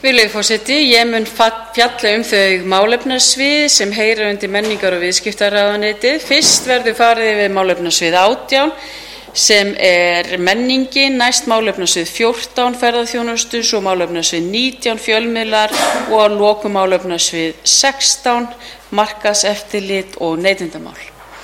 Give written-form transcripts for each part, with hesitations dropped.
Virðulegi forseti, ég mun fjalla þau málefnasvið sem heyra undir menningar- og viðskiptaráðuneytið. Fyrst verður farið yfir málefnasvið 18 sem menningin, næst málefnasvið 14 ferðaþjónustu, svo málefnasvið 19 fjölmiðlar og að lokum málefnasvið 16 markaðseftirlit og neytendamál.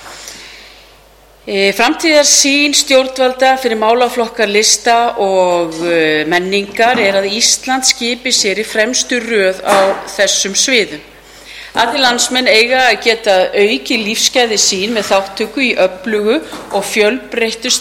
Framtíðarsýn stjórnvalda fyrir málaflokkar lista og menningar að Ísland skipi sér í fremstu röð á þessum sviðum. Allir landsmenn eiga að geta aukið lífsgæði sín með þátttöku í öflugu og fjölbreyttu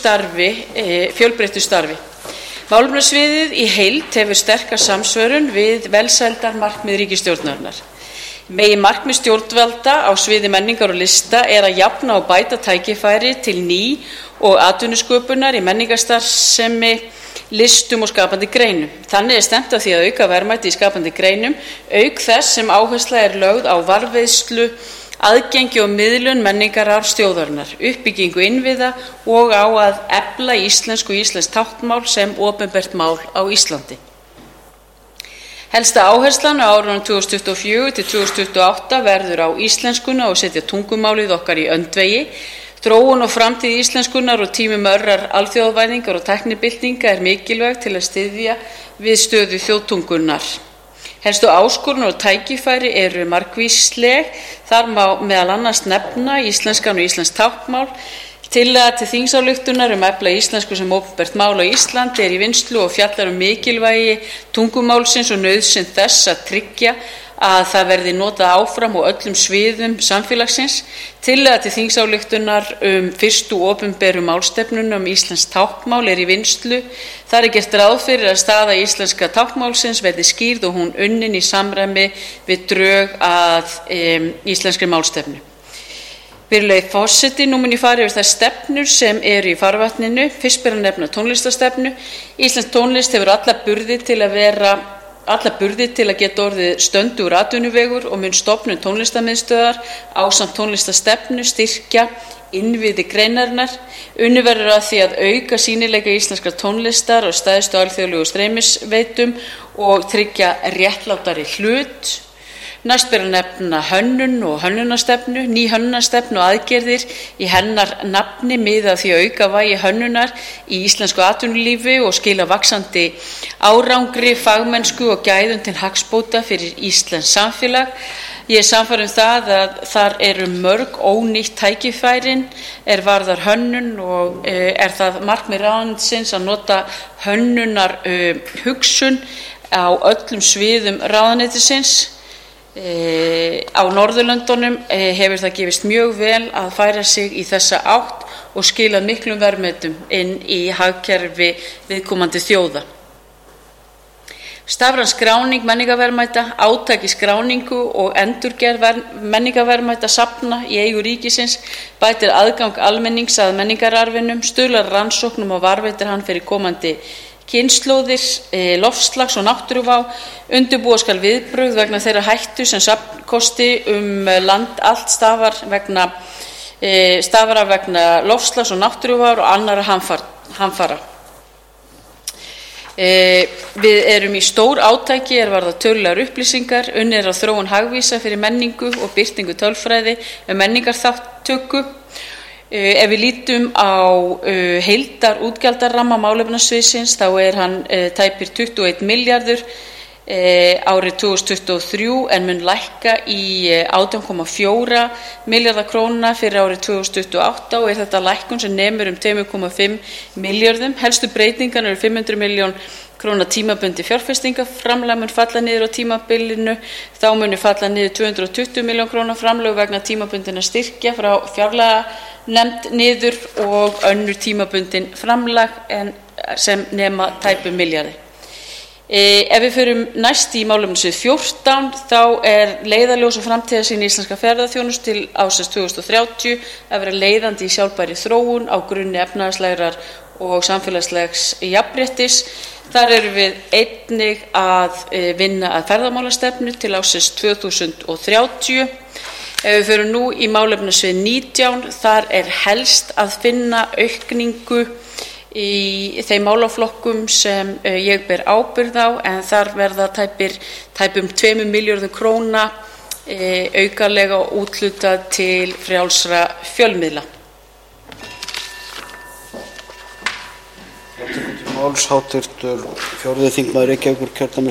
starfi. Málefnasviðið í heild hefur sterka samsvörun við velsældarmarkmið ríkisstjórnarinnar. Meginmarkmið stjórnvalda á sviði menningar og lista að jafna og bæta tækifæri til ný- og atvinnusköpunar í menningarstarfsemi, listum og skapandi greinum. Þannig stefnt að því að auka verðmæti í skapandi greinum, auk þess sem áhersla lögð á varðveislu, aðgengi og miðlun menningararfs þjóðarinnar, uppbyggingu innviða og á að efla íslensku og íslenskt táknmál sem opinbert mál á Íslandi. Helsta áherslan á árunum 2024 til 2028 verður á íslenskuna og setja tungumálið okkar í öndvegi. Þróun og framtíð íslenskunnar og tímum örrar alþjóðavæðingar og tæknibyltinga mikilvæg til að styðja við stöðu þjóðtungunnar. Helstu áskoranir og tækifæri eru margvísleg. Þar má meðal annars nefna íslenskan og íslenskt táknmál. Tillaga til þingsályktunar að efla íslensku sem opinbert mál á Íslandi í vinnslu og fjallar mikilvægi tungumálsins og nauðsyn þess að tryggja að það verði notað áfram á öllum sviðum samfélagsins. Tillaga til þingsályktunar fyrstu opinberu málstefnuna íslenskt táknmál í vinnslu. Þar gert ráð fyrir að staða íslenska táknmálsins verði skýrð og hún unnin í samræmi við drög að íslenskri málstefnu. Virðulegi forseti, nú mun ég fara yfir þær stefnur sem í farvatninu. Fyrst ber að nefna tónlistarstefnu. Íslensk tónlist hefur alla burði til að geta orðið stöndugur atvinnuvegur og mun stofnun tónlistarmiðstöðvar ásamt tónlistarstefnu styrkja innviði greinarinnar. Unnið verður að því að auka sýnileika íslenskrar tónlistar og stærstu alþjóðlegu streymisveitum og tryggja réttlátari hlut. Næst ber að nefna hönnun og hönnunarstefnu. Ný hönnunarstefnu og aðgerðir í hennar nafni miða að því að auka vægi hönnunar í íslensku atvinnulífi og skila vaxandi árangri, fagmennsku og gæðum til hagsbóta fyrir íslenskt samfélag. Ég sannfærð það að þar eru mörg ónýtt tækifærin varðar hönnun og það markmið ráðuneytisins að nota hönnunar hugsun á öllum sviðum ráðuneytisins. Á Norðurlöndunum hefur það gefist mjög vel að færa sig í þessa átt og skila miklum verðmætum inn í hagkerfi viðkomandi þjóða. Stafræn skráning menningarverðmæta, átak í skráningu og endurgerð menningarverðmæta safna í eigu ríkisins, bætir aðgang almennings að menningararfinum, stuðlar rannsóknum og varðveitir hann fyrir komandi kynslóðir, loftslags og náttúruvá, undirbúa skal viðbrögð vegna þeirra hættu sem safnkosti land allt stafar af vegna loftslags og náttúruvár og annarra hamfara. Við erum í stór átaki varðar tölulegar upplýsingar, unnið að þróun hagvísa fyrir menningu og birtingu tölfræði menningarþátttöku. Ef við lítum á heildarútgjaldaramma málefnasviðsins þá hann tæpir 21 milljarður árið 2023 en mun lækka í 18,4 milljarða króna fyrir árið 2028 og þetta lækkun sem nemur 2,5 milljörðum. Helstu breytingar eru 500 milljón króna tímabundi fjárfestingaframlag mun falla niður á tímabilinu. Þá munu falla niður 220 milljón króna framlög vegna tímabundinna styrkja frá fjárlaganefnd niður og önnur tímabundin framlag sem nema tæpum milljarði. Ef við förum næst í málefnasvið 14 þá leiðarljós og framtíðarsýn íslenska ferðaþjónustu til ársins 2030 að vera leiðandi í sjálfbærri þróun á grunni efnahagslegrar og samfélagslegs jafnréttis. Þar erum við einnig að vinna að ferðamálastefnu til ársins 2030. Ef við förum nú í málefnasvið 19 þar helst að finna aukningu í þeim málaflokkum sem ég ber ábyrgð á, en þar verða tæpum 2 milljörðum króna aukalega úthlutað til frjálsra fjölmiðla. Máls hv. 4. þingmaður Reykjavíkurkjördæmis